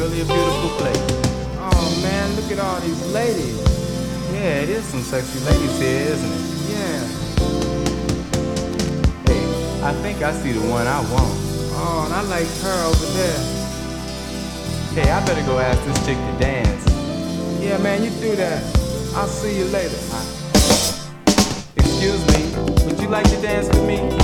really a beautiful place. Oh man, look at all these ladies. Yeah, it is some sexy ladies here, isn't it? Yeah. Hey, I think I see the one I want. Oh, and I like her over there. Hey, I better go ask this chick to dance. Yeah, man, you do that. I'll see you later. Excuse me, would you like to dance with me?